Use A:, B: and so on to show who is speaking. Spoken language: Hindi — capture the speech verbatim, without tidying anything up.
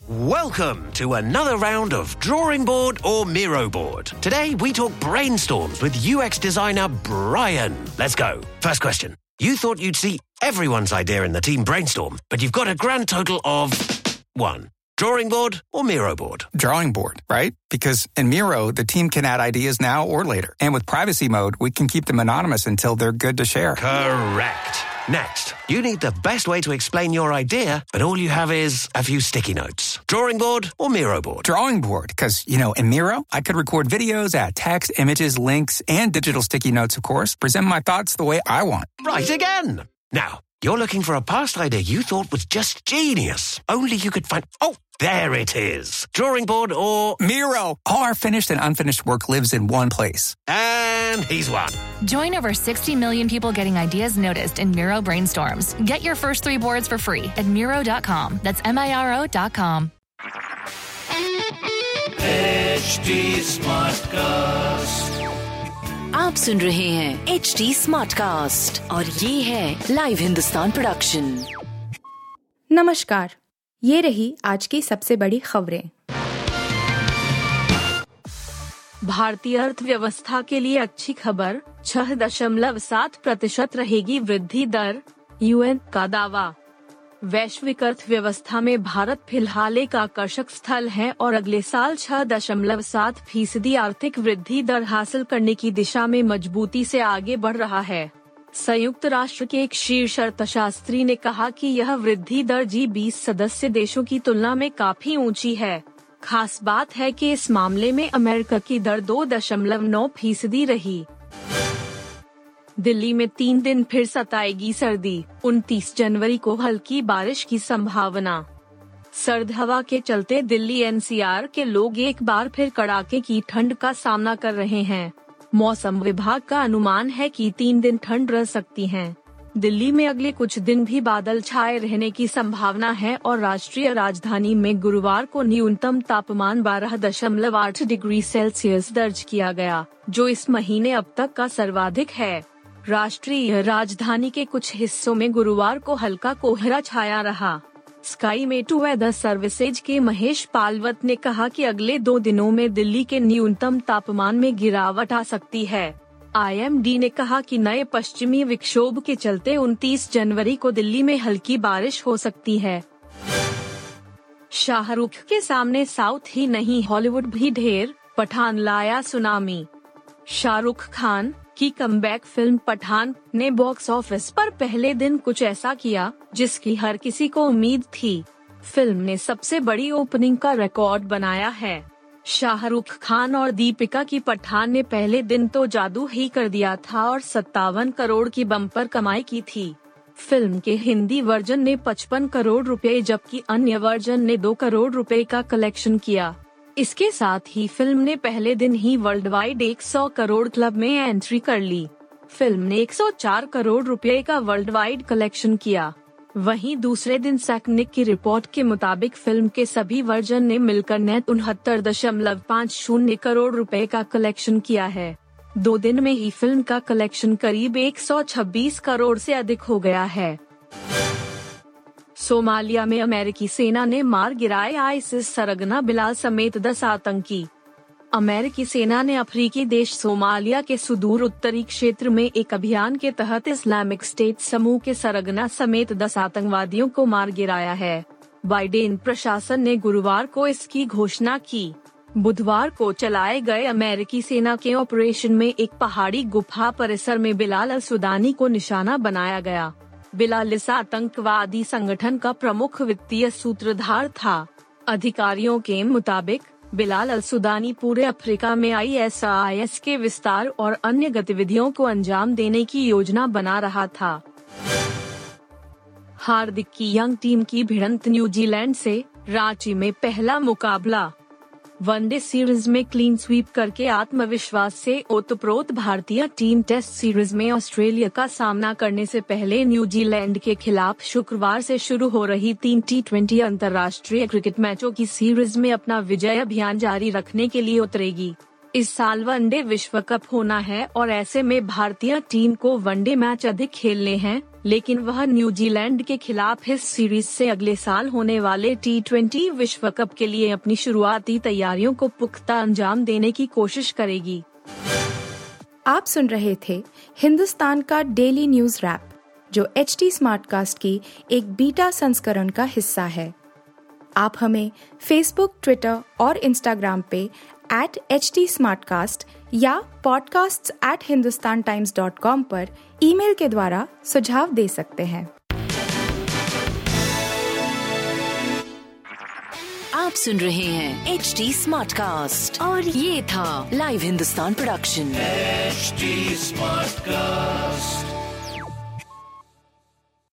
A: Welcome to another round of Drawing Board or Miro Board. Today we talk brainstorms with U X designer Brian. Let's go. First question. You thought you'd see everyone's idea in the team brainstorm, but you've got a grand total of one. Drawing board or Miro board?
B: Drawing board, right? Because in Miro, the team can add ideas now or later. And with privacy mode, we can keep them anonymous until they're good to share.
A: Correct. Next, you need the best way to explain your idea, but all you have is a few sticky notes. Drawing board or Miro board?
B: Drawing board, because, you know, in Miro, I could record videos, add text, images, links, and digital sticky notes, of course, present my thoughts the way I want.
A: Right again. Now, you're looking for a past idea you thought was just genius. Only you could find... Oh, there it is. Drawing board or...
B: Miro. All our finished and unfinished work lives in one place.
A: And he's won.
C: Join over sixty million people getting ideas noticed in Miro Brainstorms. Get your first three boards for free at Miro dot com. That's M I R O dot com.
D: H D Smartcast.
E: आप सुन रहे हैं एच डी स्मार्टकास्ट और ये है लाइव हिंदुस्तान प्रोडक्शन।
F: नमस्कार, ये रही आज की सबसे बड़ी खबरें। भारतीय अर्थव्यवस्था के लिए अच्छी खबर, छह दशमलव सात प्रतिशत रहेगी वृद्धि दर, यूएन का दावा। वैश्विक अर्थव्यवस्था में भारत फिलहाल एक आकर्षक स्थल है और अगले साल छह दशमलव सात फीसदी आर्थिक वृद्धि दर हासिल करने की दिशा में मजबूती से आगे बढ़ रहा है। संयुक्त राष्ट्र के एक शीर्ष अर्थशास्त्री ने कहा कि यह वृद्धि दर जी बीस सदस्य देशों की तुलना में काफी ऊंची है। खास बात है कि इस मामले में अमेरिका की दर दो दशमलव नौ फीसदी रही। दिल्ली में तीन दिन फिर सताएगी सर्दी, उनतीस जनवरी को हल्की बारिश की संभावना। सर्द हवा के चलते दिल्ली एन सी आर के लोग एक बार फिर कड़ाके की ठंड का सामना कर रहे हैं। मौसम विभाग का अनुमान है कि तीन दिन ठंड रह सकती है। दिल्ली में अगले कुछ दिन भी बादल छाए रहने की संभावना है और राष्ट्रीय राजधानी में गुरुवार को न्यूनतम तापमान बारह दशमलव आठ डिग्री सेल्सियस दर्ज किया गया, जो इस महीने अब तक का सर्वाधिक है। राष्ट्रीय राजधानी के कुछ हिस्सों में गुरुवार को हल्का कोहरा छाया रहा। स्काई मेट वेदर सर्विसेज के महेश पालवत ने कहा कि अगले दो दिनों में दिल्ली के न्यूनतम तापमान में गिरावट आ सकती है। आई एम डी ने कहा कि नए पश्चिमी विक्षोभ के चलते उनतीस जनवरी को दिल्ली में हल्की बारिश हो सकती है। शाहरुख के सामने साउथ ही नहीं हॉलीवुड भी ढेर, पठान लाया सुनामी। शाहरुख खान की कमबैक फिल्म पठान ने बॉक्स ऑफिस पर पहले दिन कुछ ऐसा किया जिसकी हर किसी को उम्मीद थी। फिल्म ने सबसे बड़ी ओपनिंग का रिकॉर्ड बनाया है। शाहरुख खान और दीपिका की पठान ने पहले दिन तो जादू ही कर दिया था और सत्तावन करोड़ की बम्पर कमाई की थी। फिल्म के हिंदी वर्जन ने पचपन करोड़ रुपए जबकि अन्य वर्जन ने दो करोड़ रुपए का कलेक्शन किया। इसके साथ ही फिल्म ने पहले दिन ही वर्ल्ड वाइड सौ करोड़ क्लब में एंट्री कर ली। फिल्म ने एक सौ चार करोड़ रुपए का वर्ल्ड वाइड कलेक्शन किया। वहीं दूसरे दिन सैकनिक की रिपोर्ट के मुताबिक फिल्म के सभी वर्जन ने मिलकर नेट उनहत्तर दशमलव पाँच शून्य करोड़ रुपए का कलेक्शन किया है। दो दिन में ही फिल्म का कलेक्शन करीब एक सौ छब्बीस करोड़ से अधिक हो गया है। सोमालिया में अमेरिकी सेना ने मार गिराए आईसिस सरगना बिलाल समेत दस आतंकी। अमेरिकी सेना ने अफ्रीकी देश सोमालिया के सुदूर उत्तरी क्षेत्र में एक अभियान के तहत इस्लामिक स्टेट समूह के सरगना समेत दस आतंकवादियों को मार गिराया है। बाइडेन प्रशासन ने गुरुवार को इसकी घोषणा की। बुधवार को चलाए गए अमेरिकी सेना के ऑपरेशन में एक पहाड़ी गुफा परिसर में बिलाल अल सुदानी को निशाना बनाया गया। बिलाल इस आतंकवादी संगठन का प्रमुख वित्तीय सूत्रधार था। अधिकारियों के मुताबिक बिलाल अल सुदानी पूरे अफ्रीका में आई एस आई एस के विस्तार और अन्य गतिविधियों को अंजाम देने की योजना बना रहा था। हार्दिक की यंग टीम की भिड़ंत न्यूजीलैंड से, रांची में पहला मुकाबला। वनडे सीरीज में क्लीन स्वीप करके आत्मविश्वास से ओतप्रोत भारतीय टीम टेस्ट सीरीज में ऑस्ट्रेलिया का सामना करने से पहले न्यूजीलैंड के खिलाफ शुक्रवार से शुरू हो रही तीन टी ट्वेंटी अंतर्राष्ट्रीय क्रिकेट मैचों की सीरीज में अपना विजय अभियान जारी रखने के लिए उतरेगी। इस साल वनडे विश्व कप होना है और ऐसे में भारतीय टीम को वनडे मैच अधिक खेलने हैं, लेकिन वह न्यूजीलैंड के खिलाफ इस सीरीज से अगले साल होने वाले टी ट्वेंटी विश्व कप के लिए अपनी शुरुआती तैयारियों को पुख्ता अंजाम देने की कोशिश करेगी।
G: आप सुन रहे थे हिंदुस्तान का डेली न्यूज रैप, जो एचटी स्मार्टकास्ट की एक बीटा संस्करण का हिस्सा है। आप हमें फेसबुक, ट्विटर और इंस्टाग्राम पे एट एच टी स्मार्टकास्ट या podcasts at Hindustan Times dot com पर ईमेल के द्वारा सुझाव दे सकते हैं।
E: आप सुन रहे हैं एच टी स्मार्टकास्ट और ये था live Hindustan production
D: H T Smartcast.